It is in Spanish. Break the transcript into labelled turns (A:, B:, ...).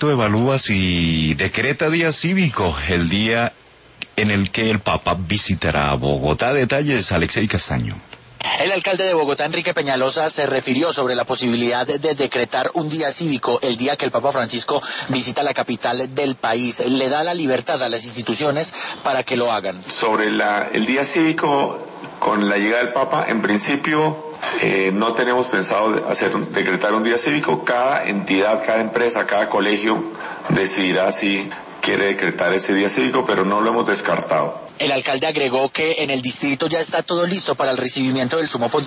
A: Arquitecto evalúa si decreta día cívico el día en el que el Papa visitará Bogotá. Detalles, Alexei Castaño.
B: El alcalde de Bogotá, Enrique Peñalosa, se refirió sobre la posibilidad de decretar un día cívico el día que el Papa Francisco visita la capital del país. Le da la libertad a las instituciones para que lo hagan.
C: Sobre el día cívico, con la llegada del Papa, en principio no tenemos pensado decretar un día cívico. Cada entidad, cada empresa, cada colegio decidirá si quiere decretar ese día cívico, pero no lo hemos descartado.
B: El alcalde agregó que en el distrito ya está todo listo para el recibimiento del Sumo Pontífice.